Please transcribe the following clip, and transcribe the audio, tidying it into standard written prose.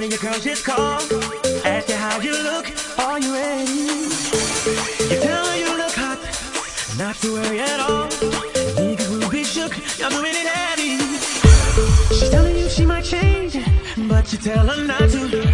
when your girl just called, ask you how you look, are you ready? You tell her you look hot, not to worry at all. Niggas will be shook, y'all doing it heavy. She's telling you she might change, but you tell her not to.